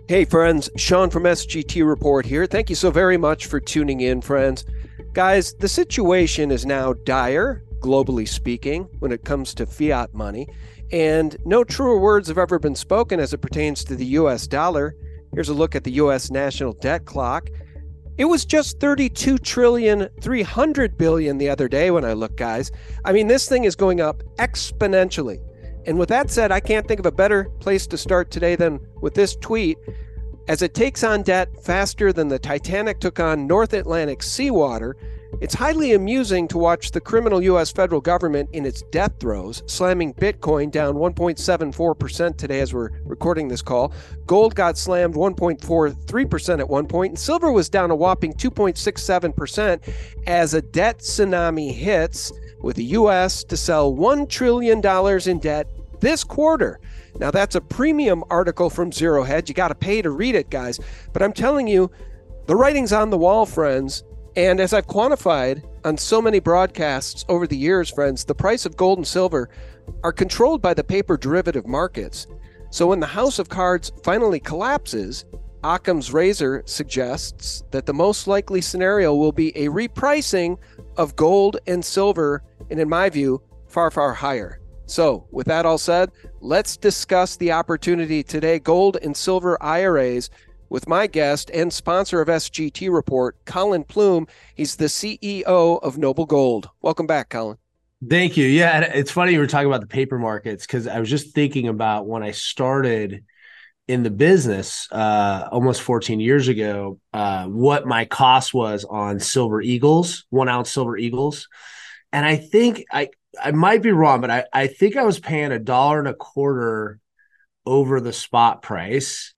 Hey, friends, Sean from SGT Report here. Thank you so very much for tuning in, friends. Guys, the situation is now dire, globally speaking, when it comes to fiat money, and no truer words have ever been spoken as it pertains to the US dollar. Here's a look at the US national debt clock. It was just 32 trillion 300 billion the other day when I looked, guys. I mean, this thing is going up exponentially. And with that said, I can't think of a better place to start today than with this tweet. As it takes on debt faster than the Titanic took on North Atlantic seawater, it's highly amusing to watch the criminal U.S. federal government in its death throes, slamming Bitcoin down 1.74% today as we're recording this call. Gold got slammed 1.43% at one point, and silver was down a whopping 2.67% as a debt tsunami hits, with the U.S. to sell $1 trillion in debt this quarter. Now, that's a premium article from Zero Hedge. You got to pay to read it, guys. But I'm telling you, the writing's on the wall, friends. And as I've quantified on so many broadcasts over the years, friends, the price of gold and silver are controlled by the paper derivative markets. So when the house of cards finally collapses, Occam's razor suggests that the most likely scenario will be a repricing of gold and silver, and in my view, far, far higher. So with that all said, let's discuss the opportunity today, gold and silver IRAs, with my guest and sponsor of SGT Report, Colin Plume. He's the CEO of Noble Gold. Welcome back, Colin. Thank you. Yeah, and it's funny you were talking about the paper markets because I was just thinking about when I started in the business almost 14 years ago, what my cost was on silver eagles, 1 ounce silver eagles. And I think I might be wrong, but I think I was paying $1.25 over the spot price.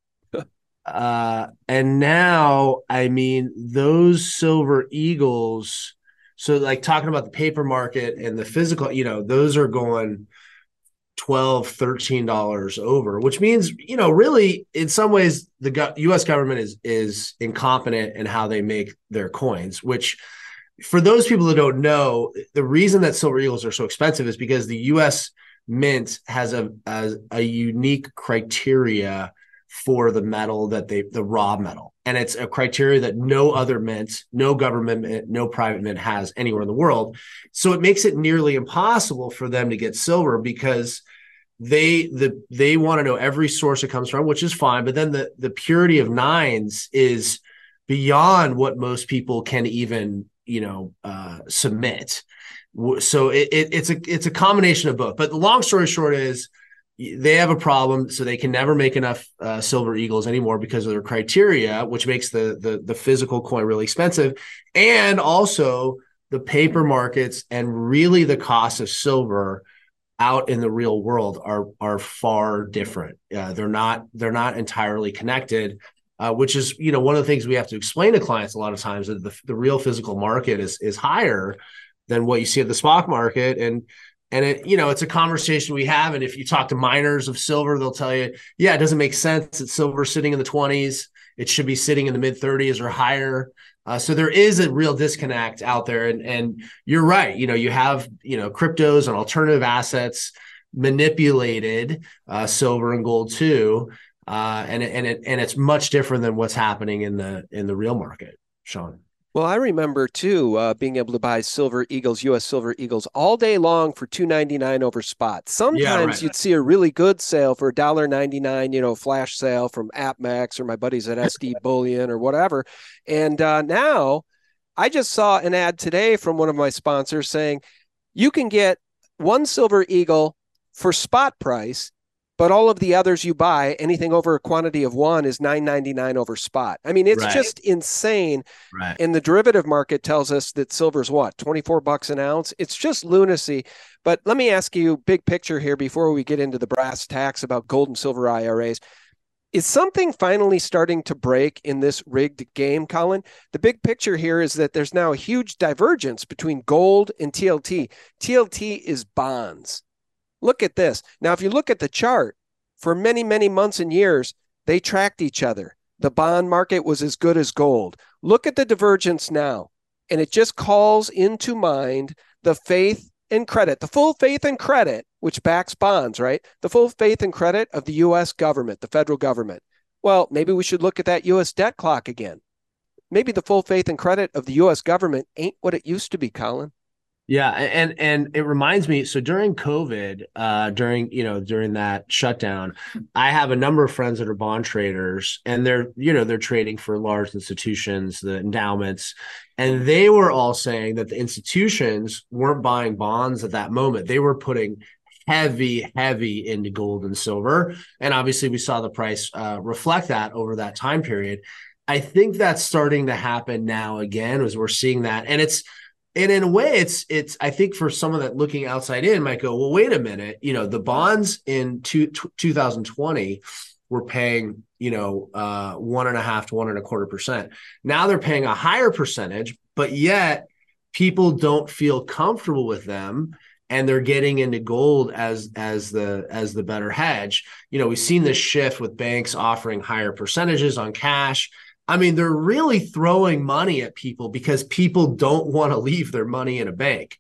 And now, I mean, those silver eagles, so like talking about the paper market and the physical, those are going $12, $13 over, which means, really in some ways the US government is incompetent in how they make their coins, which for those people that don't know, the reason that silver eagles are so expensive is because the US mint has a unique criteria for the metal the raw metal. And it's a criteria that no other mint, no government mint, no private mint has anywhere in the world. So it makes it nearly impossible for them to get silver because they want to know every source it comes from, which is fine. But then the purity of nines is beyond what most people can even, submit. So it's a combination of both. But the long story short is, they have a problem, so they can never make enough silver eagles anymore because of their criteria, which makes the physical coin really expensive. And also the paper markets and really the cost of silver out in the real world are far different. They're not entirely connected, which is one of the things we have to explain to clients a lot of times, that the real physical market is higher than what you see at the spot market. And it's a conversation we have. And if you talk to miners of silver, they'll tell you, yeah, it doesn't make sense that silver sitting in the 20s. It should be sitting in the mid 30s or higher. So there is a real disconnect out there. And you're right. You have, cryptos and alternative assets manipulated silver and gold too. And it's much different than what's happening in the real market, Sean. Well, I remember too being able to buy silver eagles, U.S. silver eagles, all day long for $2.99 over spot. Sometimes you'd see a really good sale for $1.99, flash sale from AppMax or my buddies at SD Bullion or whatever. And now I just saw an ad today from one of my sponsors saying you can get one silver eagle for spot price, but all of the others you buy, anything over a quantity of one, is $9.99 over spot. I mean, it's just insane. Right. And the derivative market tells us that silver's what, $24 an ounce? It's just lunacy. But let me ask you big picture here before we get into the brass tacks about gold and silver IRAs. Is something finally starting to break in this rigged game, Colin? The big picture here is that there's now a huge divergence between gold and TLT. TLT is bonds. Look at this. Now, if you look at the chart, for many, many months and years, they tracked each other. The bond market was as good as gold. Look at the divergence now, and it just calls into mind the faith and credit, the full faith and credit, which backs bonds, right? The full faith and credit of the U.S. government, the federal government. Well, maybe we should look at that U.S. debt clock again. Maybe the full faith and credit of the U.S. government ain't what it used to be, Colin. Yeah, and it reminds me. So during COVID, during that shutdown, I have a number of friends that are bond traders, and they're trading for large institutions, the endowments, and they were all saying that the institutions weren't buying bonds at that moment. They were putting heavy into gold and silver, and obviously we saw the price reflect that over that time period. I think that's starting to happen now again, as we're seeing that, and in a way, it's. I think for someone that looking outside in might go, well, wait a minute. The bonds in 2020 were paying 1.5 to 1.25%. Now they're paying a higher percentage, but yet people don't feel comfortable with them, and they're getting into gold as the better hedge. We've seen this shift with banks offering higher percentages on cash. I mean, they're really throwing money at people because people don't want to leave their money in a bank.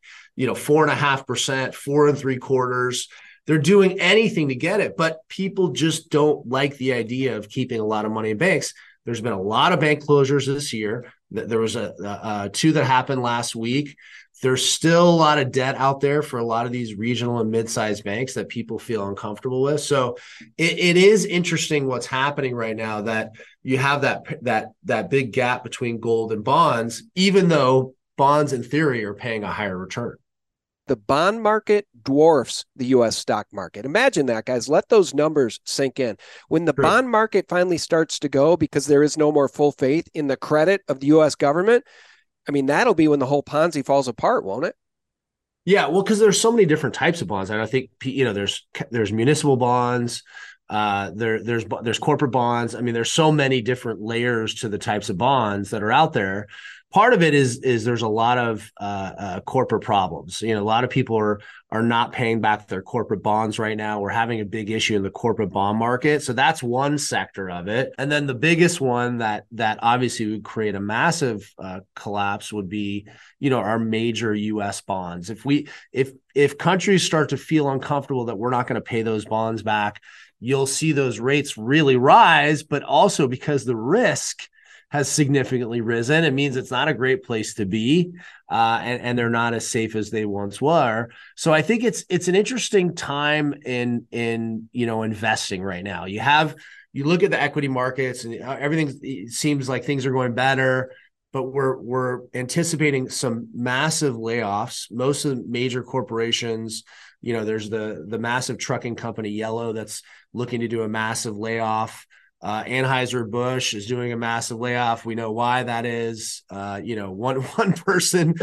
4.5%, 4.75%. They're doing anything to get it, but people just don't like the idea of keeping a lot of money in banks. There's been a lot of bank closures this year. There was two that happened last week. There's still a lot of debt out there for a lot of these regional and mid-sized banks that people feel uncomfortable with. So it is interesting what's happening right now, that you have that big gap between gold and bonds, even though bonds in theory are paying a higher return. The bond market dwarfs the U.S. stock market. Imagine that, guys. Let those numbers sink in. When the True. bond market finally starts to go because there is no more full faith in the credit of the U.S. government, I mean, that'll be when the whole Ponzi falls apart, won't it? Yeah, well, because there's so many different types of bonds, and I think there's municipal bonds, there's corporate bonds. I mean, there's so many different layers to the types of bonds that are out there. Part of it is there's a lot of corporate problems. A lot of people are not paying back their corporate bonds right now. We're having a big issue in the corporate bond market, so that's one sector of it. And then the biggest one that obviously would create a massive collapse would be our major U.S. bonds. If countries start to feel uncomfortable that we're not going to pay those bonds back, you'll see those rates really rise. But also, because the risk has significantly risen, it means it's not a great place to be, and they're not as safe as they once were. So I think it's an interesting time in investing right now. You look at the equity markets, and everything, it seems like things are going better, but we're anticipating some massive layoffs. Most of the major corporations, there's the massive trucking company Yellow that's looking to do a massive layoff. Anheuser-Busch is doing a massive layoff. We know why that is. One person,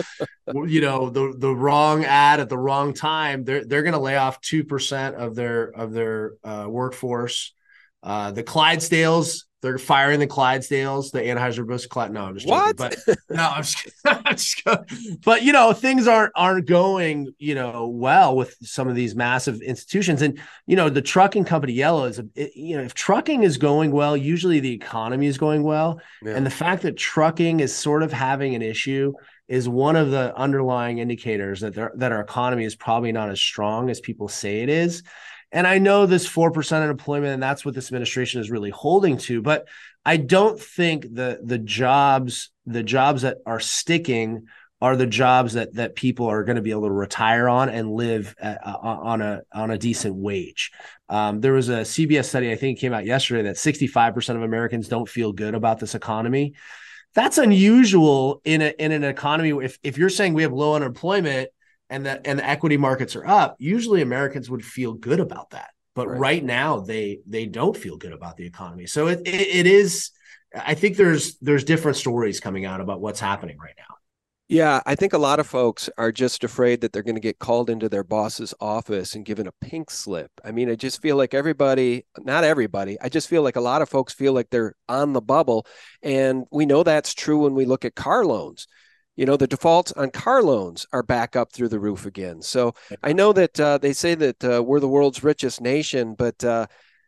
the wrong ad at the wrong time. They're going to lay off 2% of their workforce. The Clydesdales, they're firing the Clydesdales. The Anheuser-Busch No, I'm just joking. What? But no, I'm just but things aren't going well with some of these massive institutions. And the trucking company Yellow is if trucking is going well, usually the economy is going well. Yeah. And the fact that trucking is sort of having an issue is one of the underlying indicators that our economy is probably not as strong as people say it is. And I know this 4% unemployment, and that's what this administration is really holding to. But I don't think the jobs that are sticking are the jobs that people are going to be able to retire on and live on a decent wage. There was a CBS study, I think it came out yesterday, that 65% of Americans don't feel good about this economy. That's unusual in an economy. If you're saying we have low unemployment and the equity markets are up, usually Americans would feel good about that. But right now they don't feel good about the economy. So it is, I think there's different stories coming out about what's happening right now. Yeah, I think a lot of folks are just afraid that they're going to get called into their boss's office and given a pink slip. I mean, I just feel like not everybody, I just feel like a lot of folks feel like they're on the bubble. And we know that's true when we look at car loans. The defaults on car loans are back up through the roof again. So I know that they say that we're the world's richest nation, but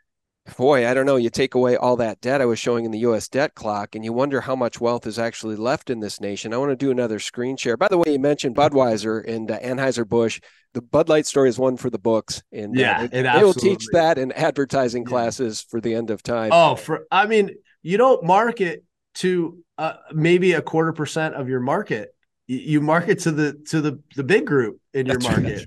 Boy, I don't know. You take away all that debt I was showing in the US debt clock, and you wonder how much wealth is actually left in this nation. I want to do another screen share. By the way, you mentioned Budweiser and Anheuser-Busch. The Bud Light story is one for the books, and Yeah, it they will teach absolutely. that in advertising Yeah. classes for the end of time. Oh, I mean, you don't market to maybe a 1/4% of your market. You market to the big group in your That's right. market.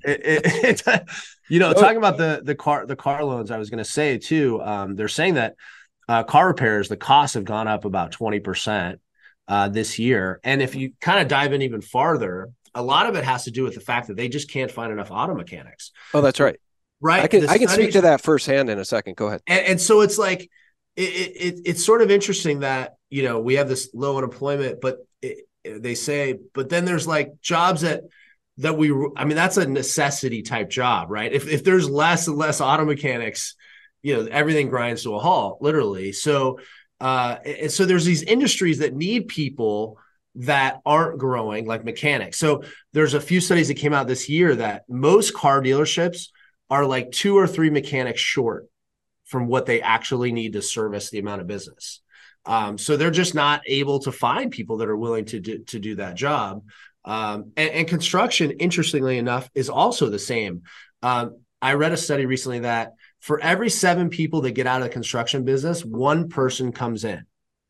Oh, Talking about the car loans, I was going to say too. They're saying that car repairs, the costs have gone up about 20% this year. And if you kind of dive in even farther, a lot of it has to do with the fact that they just can't find enough auto mechanics. oh, that's right. Right. The I can speak to studies, that firsthand in a second. Go ahead. and so it's like it's sort of interesting that we have this low unemployment, but they say, but then there's like jobs that I mean, that's a necessity type job, right? If there's less and less auto mechanics, everything grinds to a halt, literally. So and so there's these industries that need people that aren't growing, like mechanics. So there's a few studies that came out this year that most car dealerships are like 2 or 3 mechanics short from what they actually need to service the amount of business. So they're just not able to find people that are willing to do that job. And construction, interestingly enough, is also the same. I read a study recently that for every 7 people that get out of the construction business, 1 person comes in.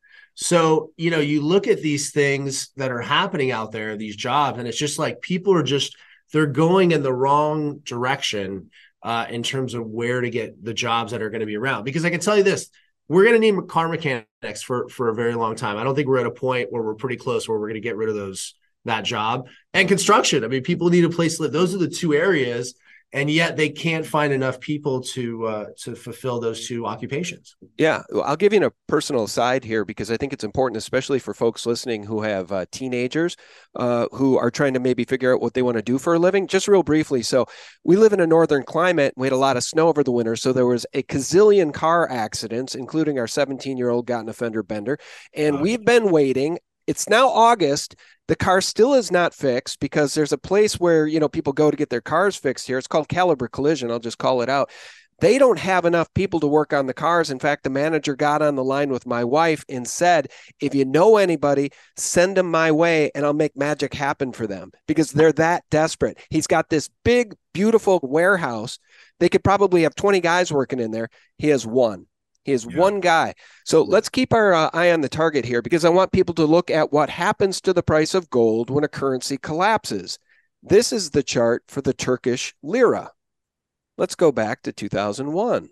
So, you look at these things that are happening out there, these jobs, and it's just like people are they're going in the wrong direction in terms of where to get the jobs that are going to be around. Because I can tell you this, we're going to need car mechanics for a very long time. I don't think we're at a point where we're pretty close where we're going to get rid of that job. And construction, I mean, people need a place to live. Those are the 2 areas, and yet they can't find enough people to fulfill those 2 occupations. Yeah, I'll give you a personal side here because I think it's important, especially for folks listening who have teenagers who are trying to maybe figure out what they want to do for a living. Just real briefly. So we live in a northern climate. We had a lot of snow over the winter. So there was a gazillion car accidents, including our 17-year-old got in a fender bender. And we've been waiting. It's now August. The car still is not fixed because there's a place where, people go to get their cars fixed here. It's called Caliber Collision. I'll just call it out. They don't have enough people to work on the cars. In fact, the manager got on the line with my wife and said, if you know anybody, send them my way and I'll make magic happen for them because they're that desperate. He's got this big, beautiful warehouse. They could probably have 20 guys working in there. He has one. He is Yeah. one guy. So let's keep our eye on the target here because I want people to look at what happens to the price of gold when a currency collapses. This is the chart for the Turkish lira. Let's go back to 2001.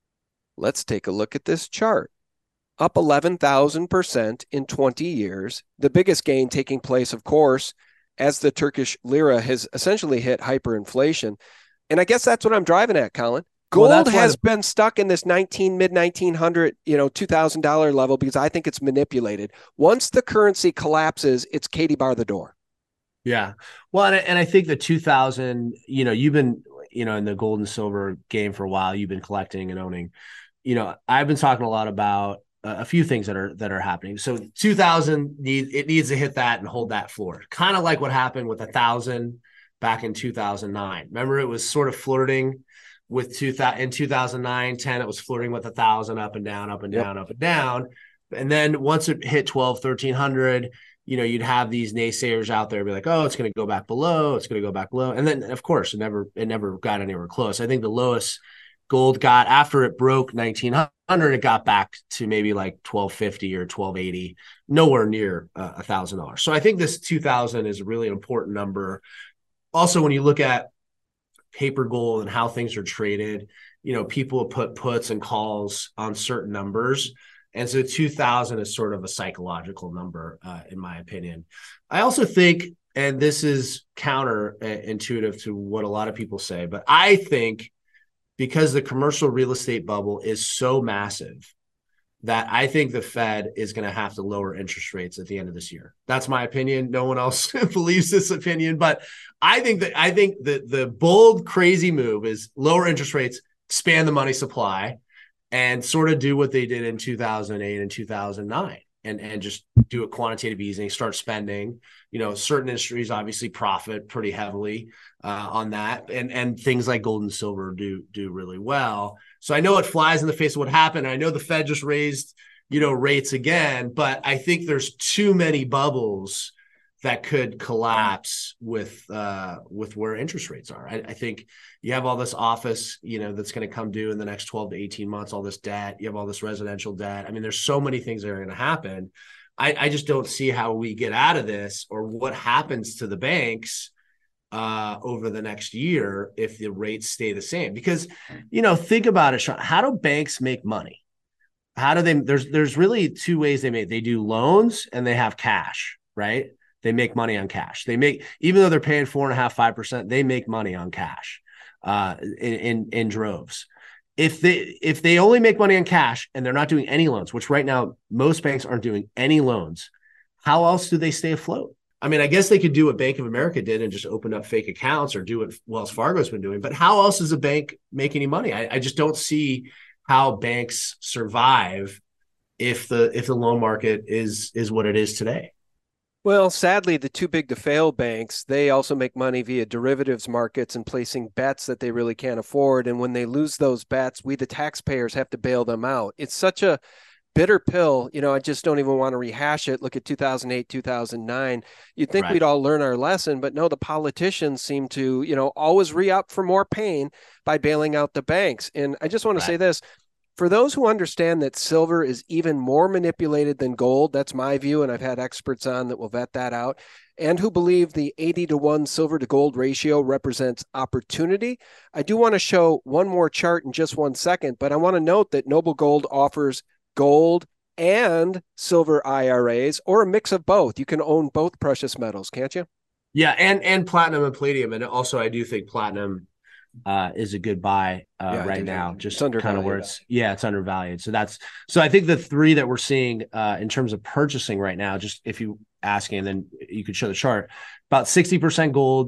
Let's take a look at this chart. Up 11,000% in 20 years. The biggest gain taking place, of course, as the Turkish lira has essentially hit hyperinflation. And I guess that's what I'm driving at, Colin. Gold has been stuck in this mid 1900, $2,000 level because I think it's manipulated. Once the currency collapses, it's Katie bar the door. Yeah. Well, and I think the 2000, you've been, in the gold and silver game for a while, you've been collecting and owning, I've been talking a lot about a few things that are happening. So 2000 needs to hit that and hold that floor. Kind of like what happened with 1,000 back in 2009. Remember, it was sort of flirting with 2000 in 2009, 10, it was flirting with 1,000 up and down, up and down, up and down. And then once it hit 12, 1,300, you'd have these naysayers out there be like, oh, it's going to go back below. It's going to go back below. And then of course it never got anywhere close. I think the lowest gold got after it broke 1,900, it got back to maybe like 1,250 or 1,280, nowhere near $1,000. So I think this 2,000 is a really important number. Also, when you look at paper gold and how things are traded, people put puts and calls on certain numbers. And so 2,000 is sort of a psychological number, in my opinion. I also think, and this is counterintuitive to what a lot of people say, but I think because the commercial real estate bubble is so massive that I think the Fed is going to have to lower interest rates at the end of this year. That's my opinion. No one else believes this opinion, but I think that the bold, crazy move is lower interest rates, expand the money supply, and sort of do what they did in 2008 and 2009. and just do a quantitative easing, start spending. Certain industries obviously profit pretty heavily on that, and things like gold and silver do really well. So I know it flies in the face of what happened. I know the Fed just raised rates again, but I think there's too many bubbles that could collapse with where interest rates are. I think you have all this office, that's going to come due in the next 12 to 18 months, all this debt, you have all this residential debt. I mean, there's so many things that are going to happen. I just don't see how we get out of this, or what happens to the banks over the next year if the rates stay the same. Because, think about it, Sean, how do banks make money? How do they, there's really two ways they make. They do loans and they have cash, right? They make money on cash. They make, even though they're paying 4.5%, 5%, they make money on cash in droves. If they only make money on cash and they're not doing any loans, which right now most banks aren't doing any loans, how else do they stay afloat? I mean, I guess they could do what Bank of America did and just open up fake accounts, or do what Wells Fargo's been doing. But how else does a bank make any money? I just don't see how banks survive if the loan market is what it is today. Well, sadly, the too big to fail banks, they also make money via derivatives markets and placing bets that they really can't afford. And when they lose those bets, we, the taxpayers, have to bail them out. It's such a bitter pill. I just don't even want to rehash it. Look at 2008, 2009. You'd think we'd all learn our lesson, but no, the politicians seem to, always re-up for more pain by bailing out the banks. And I just want to say this. For those who understand that silver is even more manipulated than gold, that's my view, and I've had experts on that will vet that out, and who believe the 80-to-1 silver to gold ratio represents opportunity, I do want to show one more chart in just 1 second, but I want to note that Noble Gold offers gold and silver IRAs, or a mix of both. You can own both precious metals, can't you? Yeah, and platinum and palladium. And also I do think platinum is a good buy right now. Just kind of where it's undervalued. So I think the three that we're seeing in terms of purchasing right now, just if you asking, and then you could show the chart, about 60% gold,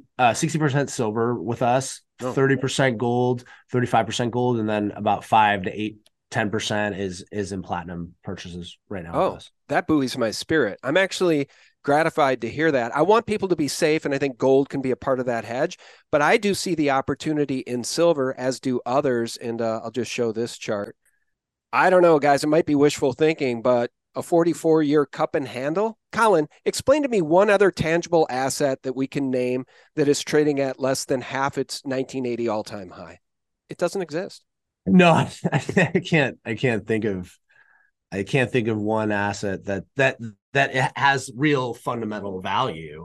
60% silver with us, 30% gold, 35% gold, and then about 5 to 8, 10% is in platinum purchases right now. Oh, that buoys my spirit. I'm actually gratified to hear that. I want people to be safe, and I think gold can be a part of that hedge, but I do see the opportunity in silver, as do others. And I'll just show this chart. I don't know, guys, it might be wishful thinking, but a 44-year cup and handle? Colin, explain to me one other tangible asset that we can name that is trading at less than half its 1980 all-time high. It doesn't exist. No, I can't think of one asset that has real fundamental value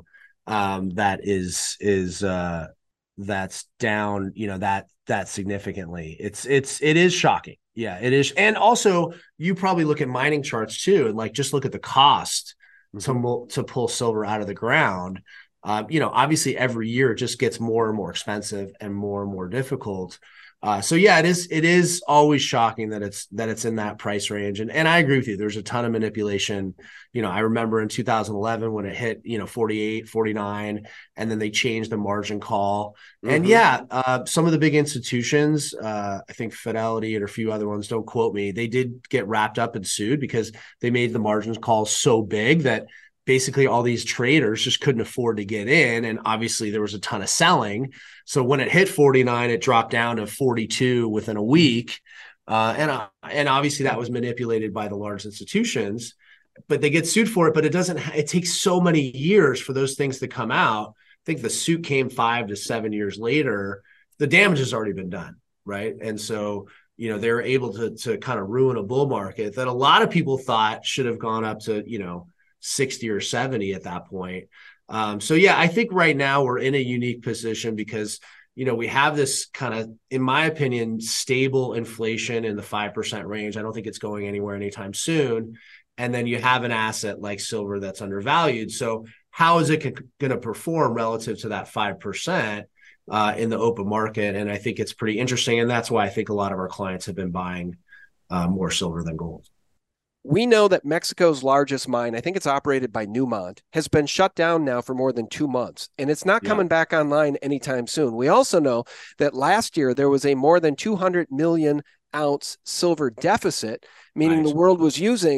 that's down, that significantly. It is shocking. Yeah, it is. And also you probably look at mining charts too, and just look at the cost to pull silver out of the ground. Obviously every year it just gets more and more expensive and more difficult. So yeah, it is always shocking that it's in that price range. And I agree with you. There's a ton of manipulation. I remember in 2011 when it hit, 48, 49, and then they changed the margin call. And some of the big institutions, I think Fidelity and a few other ones, don't quote me, they did get wrapped up and sued because they made the margin call so big that basically all these traders just couldn't afford to get in. And obviously there was a ton of selling. So when it hit 49, it dropped down to 42 within a week. And obviously that was manipulated by the large institutions, but they get sued for it. But it takes so many years for those things to come out. I think the suit came 5 to 7 years later. The damage has already been done. Right. And so, they're able to kind of ruin a bull market that a lot of people thought should have gone up to, 60 or 70 at that point. So yeah, I think right now we're in a unique position because, we have this kind of, in my opinion, stable inflation in the 5% range. I don't think it's going anywhere anytime soon. And then you have an asset like silver that's undervalued. So how is it going to perform relative to that 5% in the open market? And I think it's pretty interesting. And that's why I think a lot of our clients have been buying more silver than gold. We know that Mexico's largest mine, I think it's operated by Newmont, has been shut down now for more than 2 months, and it's not coming back online anytime soon. We also know that last year there was a more than 200 million ounce silver deficit, meaning the world was using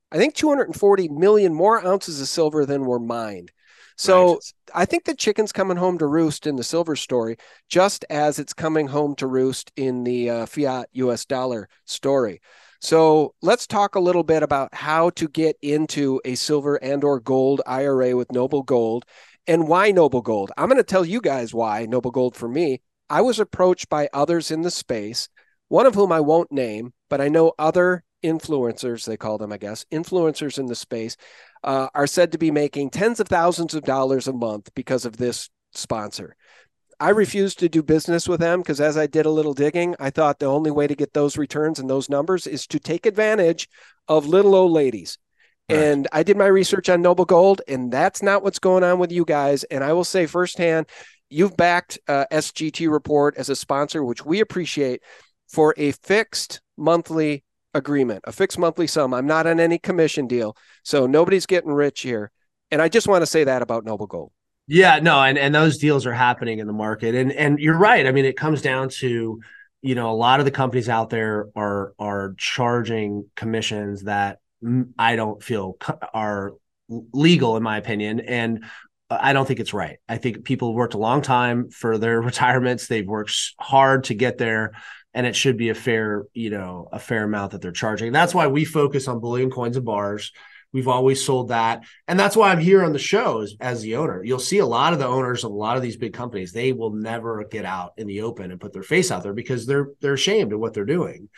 I think 240 million more ounces of silver than were mined. Right. So I think the chicken's coming home to roost in the silver story, just as it's coming home to roost in the fiat US dollar story. So let's talk a little bit about how to get into a silver and or gold IRA with Noble Gold and why Noble Gold. I'm going to tell you guys why Noble Gold for me. I was approached by others in the space, one of whom I won't name, but I know other influencers, they call them, I guess, influencers in the space are said to be making tens of thousands of dollars a month because of this sponsor. I refused to do business with them because as I did a little digging, I thought the only way to get those returns and those numbers is to take advantage of little old ladies. Right. And I did my research on Noble Gold, and that's not what's going on with you guys. And I will say firsthand, you've backed SGT Report as a sponsor, which we appreciate, for a fixed monthly agreement, a fixed monthly sum. I'm not on any commission deal, so nobody's getting rich here. And I just want to say that about Noble Gold. Yeah, no, and those deals are happening in the market. And you're right. I mean, it comes down to, a lot of the companies out there are charging commissions that I don't feel are legal, in my opinion. And I don't think it's right. I think people worked a long time for their retirements. They've worked hard to get there, and it should be a fair amount that they're charging. That's why we focus on bullion, coins, and bars. We've always sold that. And that's why I'm here on the show as the owner. You'll see a lot of the owners of a lot of these big companies, they will never get out in the open and put their face out there because they're ashamed of what they're doing.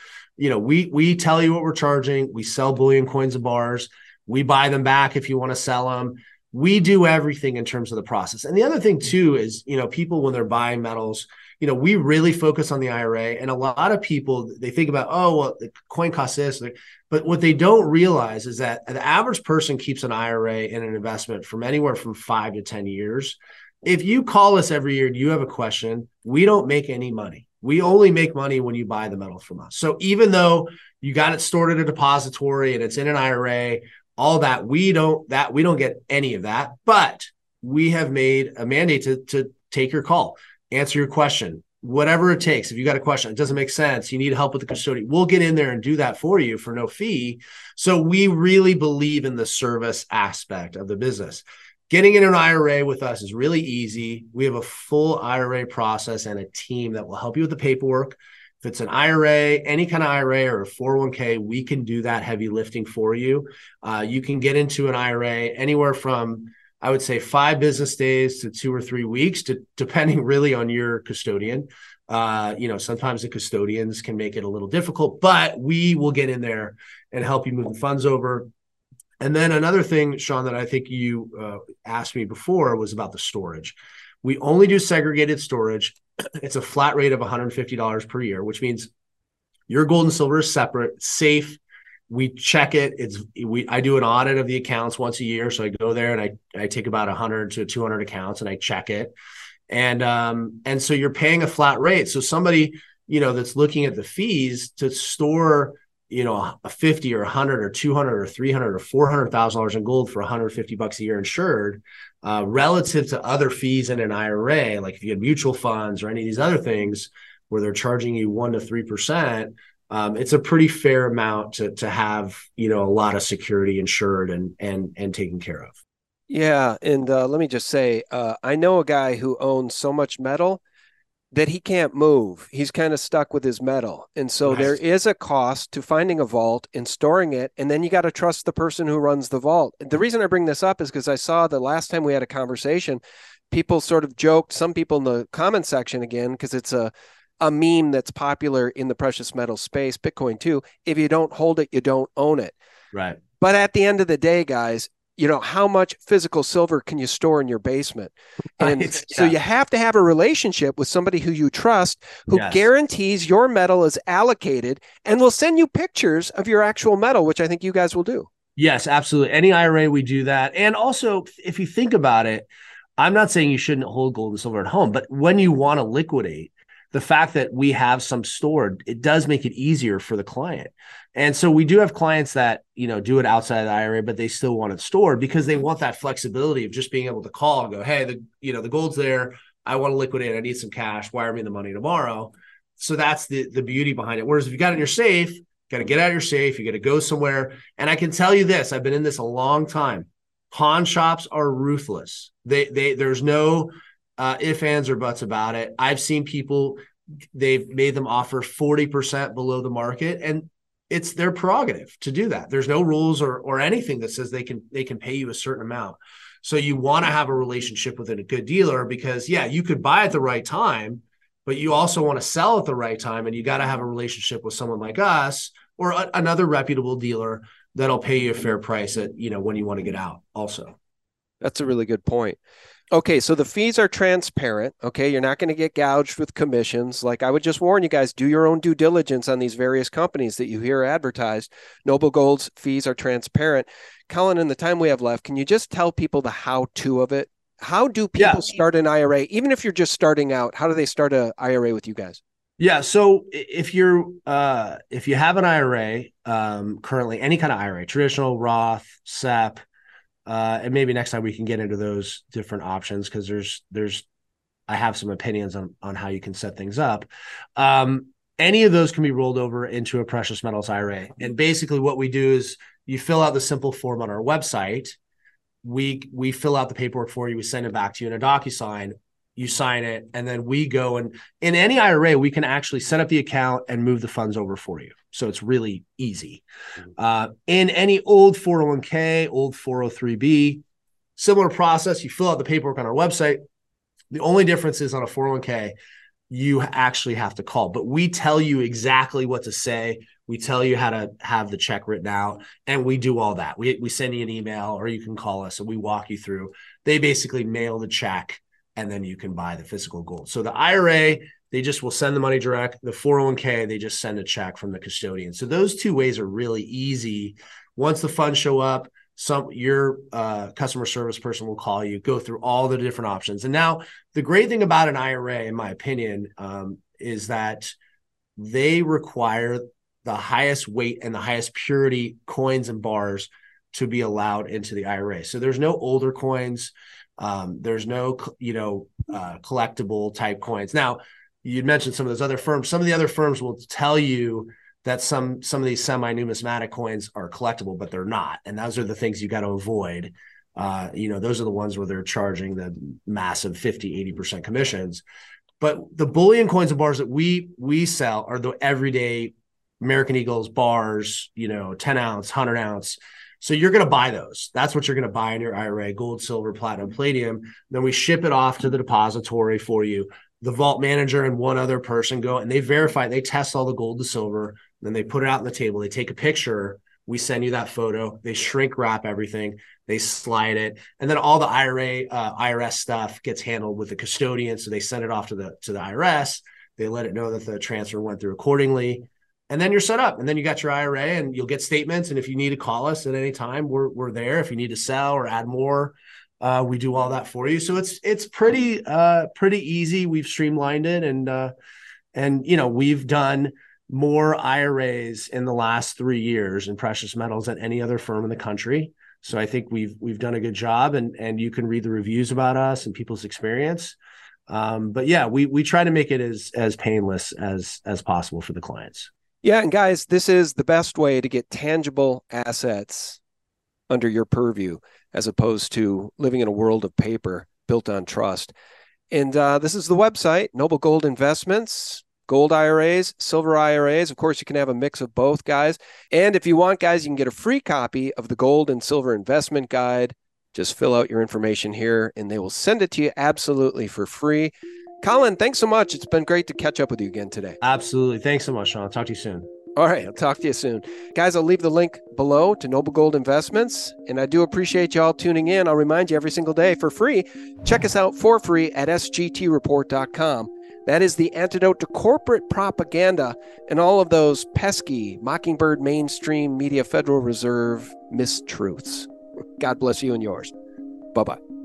We tell you what we're charging. We sell bullion, coins, and bars. We buy them back if you want to sell them. We do everything in terms of the process. And the other thing too is, people, when they're buying metals, we really focus on the IRA, and a lot of people, they think about, oh, well, the coin costs this, but what they don't realize is that the average person keeps an IRA in an investment from anywhere from 5 to 10 years. If you call us every year and you have a question, we don't make any money. We only make money when you buy the metal from us. So even though you got it stored at a depository and it's in an IRA, all that, we don't get any of that, but we have made a mandate to take your call, answer your question, whatever it takes. If you got a question, it doesn't make sense, you need help with the custodian, we'll get in there and do that for you for no fee. So we really believe in the service aspect of the business. Getting in an IRA with us is really easy. We have a full IRA process and a team that will help you with the paperwork. If it's an IRA, any kind of IRA or a 401k, we can do that heavy lifting for you. You can get into an IRA anywhere from, I would say, 5 business days to 2 or 3 weeks, depending really on your custodian. Sometimes the custodians can make it a little difficult, but we will get in there and help you move the funds over. And then another thing, Sean, that I think you asked me before was about the storage. We only do segregated storage. It's a flat rate of $150 per year, which means your gold and silver is separate, safe. We check it. I do an audit of the accounts once a year. So I go there and I take about 100 to 200 accounts and I check it. And so you're paying a flat rate. So somebody, that's looking at the fees to store, a 50 or 100 or 200 or 300 or $400,000 in gold for $150 a year insured, relative to other fees in an IRA, like if you had mutual funds or any of these other things where they're charging you 1% to 3%, it's a pretty fair amount to have, a lot of security insured and taken care of. Yeah. And let me just say, I know a guy who owns so much metal that he can't move. He's kind of stuck with his metal. And so Right. there is a cost to finding a vault and storing it. And then you got to trust the person who runs the vault. The reason I bring this up is because I saw the last time we had a conversation, people sort of joked, some people in the comment section again, because it's a meme that's popular in the precious metal space, Bitcoin too. If you don't hold it, you don't own it. Right. But at the end of the day, guys, how much physical silver can you store in your basement? And Right. so you have to have a relationship with somebody who you trust, who Yes. guarantees your metal is allocated and will send you pictures of your actual metal, which I think you guys will do. Yes, absolutely. Any IRA, we do that. And also, if you think about it, I'm not saying you shouldn't hold gold and silver at home, but when you want to liquidate, the fact that we have some stored, it does make it easier for the client. And so we do have clients that, do it outside of the IRA, but they still want it stored because they want that flexibility of just being able to call and go, hey, the gold's there. I want to liquidate. I need some cash. Wire me the money tomorrow. So that's the beauty behind it. Whereas if you got it in your safe, got to get out of your safe. You got to go somewhere. And I can tell you this, I've been in this a long time. Pawn shops are ruthless. There's no ifs, ands, or buts about it. I've seen people, they've made them offer 40% below the market, and it's their prerogative to do that. There's no rules or anything that says they can pay you a certain amount. So you want to have a relationship with a good dealer because, yeah, you could buy at the right time, but you also want to sell at the right time. And you got to have a relationship with someone like us or another reputable dealer that'll pay you a fair price at, when you want to get out also. That's a really good point. Okay, so the fees are transparent. Okay, you're not going to get gouged with commissions. Like, I would just warn you guys, do your own due diligence on these various companies that you hear advertised. Noble Gold's fees are transparent. Colin, in the time we have left, can you just tell people the how-to of it? How do people start an IRA? Even if you're just starting out, how do they start an IRA with you guys? Yeah. So if you have an IRA, currently, any kind of IRA, traditional, Roth, SEP, and maybe next time we can get into those different options because I have some opinions on how you can set things up. Any of those can be rolled over into a precious metals IRA. And basically what we do is you fill out the simple form on our website. We fill out the paperwork for you. We send it back to you in a DocuSign. You sign it, and then we go, and in any IRA, we can actually set up the account and move the funds over for you. So it's really easy. In any old 401k, old 403b, similar process. You fill out the paperwork on our website. The only difference is on a 401k, you actually have to call, but we tell you exactly what to say. We tell you how to have the check written out, and we do all that. We send you an email, or you can call us, and we walk you through. They basically mail the check, and then you can buy the physical gold. So the IRA, they just will send the money direct. The 401k, they just send a check from the custodian. So those two ways are really easy. Once the funds show up, your customer service person will call you, go through all the different options. And now the great thing about an IRA, in my opinion, is that they require the highest weight and the highest purity coins and bars to be allowed into the IRA. So there's no older coins. There's no, collectible type coins. Now, you'd mentioned some of those other firms. Some of the other firms will tell you that some of these semi-numismatic coins are collectible, but they're not. And those are the things you got to avoid. Those are the ones where they're charging the massive 50, 80% commissions. But the bullion coins and bars that we sell are the everyday American Eagles bars, 10 ounce, 100 ounce. So you're going to buy those. That's what you're going to buy in your IRA: gold, silver, platinum, palladium. Then we ship it off to the depository for you. The vault manager and one other person go and they verify, they test all the gold to silver. Then they put it out on the table. They take a picture. We send you that photo. They shrink wrap everything. They slide it. And then all the IRS stuff gets handled with the custodian. So they send it off to the IRS. They let it know that the transfer went through accordingly. And then you're set up, and then you got your IRA, and you'll get statements. And if you need to call us at any time, we're there. If you need to sell or add more, we do all that for you. So it's pretty easy. We've streamlined it, and we've done more IRAs in the last 3 years in precious metals than any other firm in the country. So I think we've done a good job, and you can read the reviews about us and people's experience. But yeah, we try to make it as painless as possible for the clients. Yeah, and guys, this is the best way to get tangible assets under your purview, as opposed to living in a world of paper built on trust. And this is the website, Noble Gold Investments, gold IRAs, silver IRAs. Of course, you can have a mix of both, guys. And if you want, guys, you can get a free copy of the Gold and Silver Investment Guide. Just fill out your information here, and they will send it to you absolutely for free. Colin, thanks so much. It's been great to catch up with you again today. Absolutely. Thanks so much, Sean. I'll talk to you soon. All right. I'll talk to you soon. Guys, I'll leave the link below to Noble Gold Investments. And I do appreciate y'all tuning in. I'll remind you every single day for free. Check us out for free at sgtreport.com. That is the antidote to corporate propaganda and all of those pesky Mockingbird mainstream media Federal Reserve mistruths. God bless you and yours. Bye-bye.